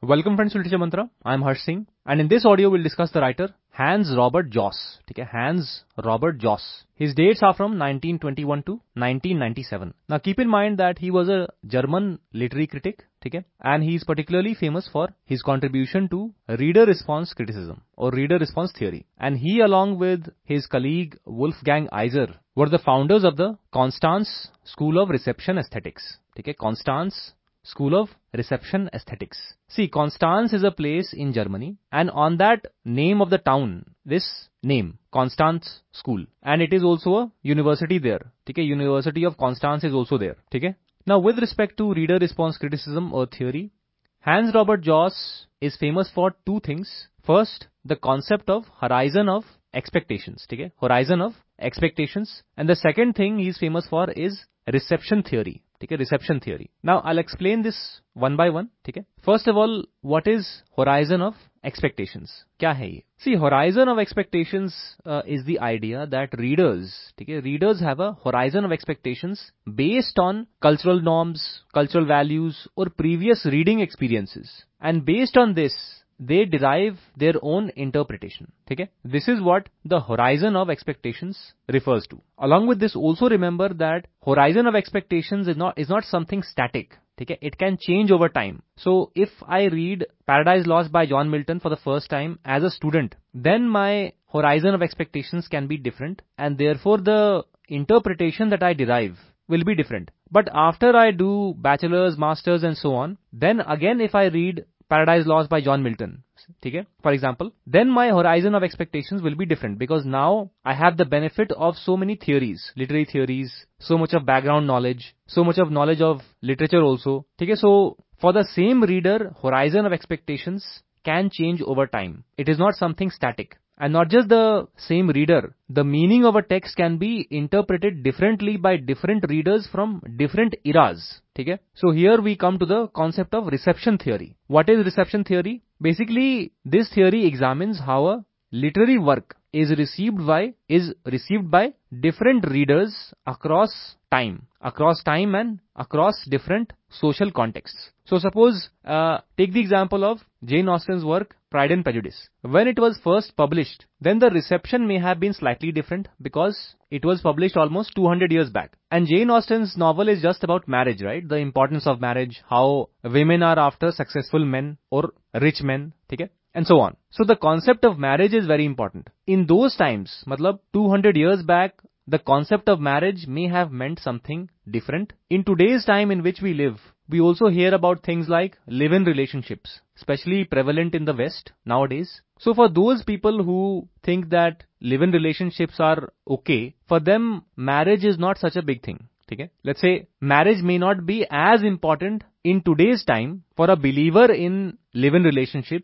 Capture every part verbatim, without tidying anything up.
Welcome friends to Literature Mantra. I am Harsh Singh, and in this audio we'll discuss the writer Hans Robert Joss. Okay, Hans Robert Joss. His dates are from nineteen twenty-one to nineteen ninety-seven. Now keep in mind that he was a German literary critic, okay, and he is particularly famous for his contribution to reader response criticism or reader response theory. And he, along with his colleague Wolfgang Iser, were the founders of the Constance School of Reception Aesthetics. Okay, Constance School of Reception Aesthetics. See, Constance is a place in Germany, and on that name of the town, this name, Constance School, and it is also a university there. Okay, University of Constance is also there. Okay. Now, with respect to reader response criticism or theory, Hans Robert Joss is famous for two things. First, the concept of horizon of expectations. Okay, horizon of expectations, and the second thing he is famous for is reception theory. Okay, reception theory. Now, I'll explain this one by one. Okay. First of all, what is horizon of expectations? क्या है ये? See, horizon of expectations uh, is the idea that readers, okay, readers have a horizon of expectations based on cultural norms, cultural values, or previous reading experiences, and based on this, they derive their own interpretation. Okay? This is what the horizon of expectations refers to. Along with this, also remember that horizon of expectations is not is not something static. Okay? It can change over time. So if I read Paradise Lost by John Milton for the first time as a student, then my horizon of expectations can be different, and therefore the interpretation that I derive will be different. But after I do bachelor's, master's and so on, then again if I read Paradise Lost by John Milton, okay, for example, then my horizon of expectations will be different, because now I have the benefit of so many theories, literary theories, so much of background knowledge, so much of knowledge of literature also. Okay, so for the same reader, horizon of expectations can change over time. It is not something static. And not just the same reader, the meaning of a text can be interpreted differently by different readers from different eras. Okay? So here we come to the concept of reception theory. What is reception theory? Basically, this theory examines how a literary work is received by is received by different readers across time, across time and across different social contexts. So suppose, uh, take the example of Jane Austen's work, Pride and Prejudice. When it was first published, then the reception may have been slightly different because it was published almost two hundred years back. And Jane Austen's novel is just about marriage, right? The importance of marriage, how women are after successful men or rich men, okay? And so on. So the concept of marriage is very important. In those times, matlab two hundred years back, the concept of marriage may have meant something different. In today's time in which we live, we also hear about things like live-in relationships, especially prevalent in the West nowadays. So for those people who think that live-in relationships are okay, for them marriage is not such a big thing. Okay? Let's say marriage may not be as important in today's time for a believer in live-in relationships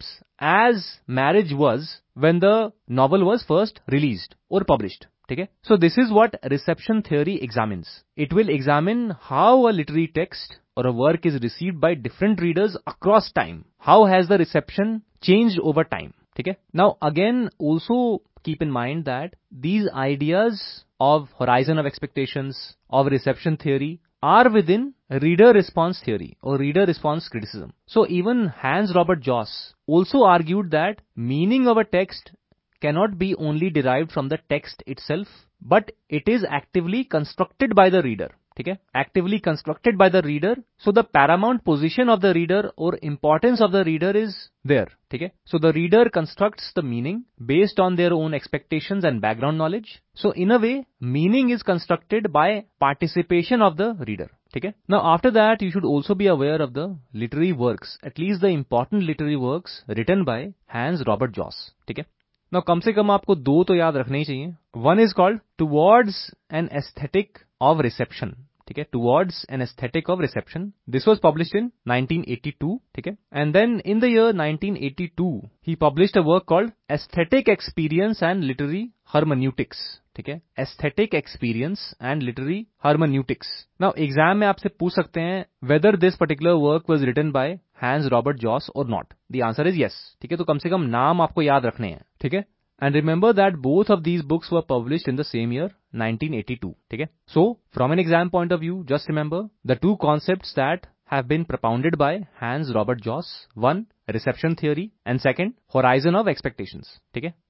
as marriage was when the novel was first released or published. Okay? So this is what reception theory examines. It will examine how a literary text or a work is received by different readers across time. How has the reception changed over time? Okay? Now again, also keep in mind that these ideas of horizon of expectations, of reception theory, are within reader response theory or reader response criticism. So even Hans Robert Joss also argued that meaning of a text cannot be only derived from the text itself, but it is actively constructed by the reader. Okay? Actively constructed by the reader. So the paramount position of the reader or importance of the reader is there. Okay? So the reader constructs the meaning based on their own expectations and background knowledge. So in a way, meaning is constructed by participation of the reader. Okay? Now after that, you should also be aware of the literary works, at least the important literary works written by Hans Robert Joss. Okay? Now कम से कम आपको दो तो याद रखने ही चाहिए. One is called Towards an Aesthetic of Reception. ठीक है, Towards an Aesthetic of Reception. This was published in nineteen eighty-two. ठीक है, and then in the year nineteen eighty-two, he published a work called Aesthetic Experience and Literary Hermeneutics. ठीक है, Aesthetic Experience and Literary Hermeneutics. Now exam में आपसे पूछ सकते हैं whether this particular work was written by Hans Robert Joss or not. The answer is yes. ठीक है, तो कम से कम नाम आपको याद रखने हैं. ठीक है. And remember that both of these books were published in the same year, nineteen eighty-two. Okay? So, from an exam point of view, just remember the two concepts that have been propounded by Hans Robert Joss. One, reception theory and second horizon of expectations, ठीक है।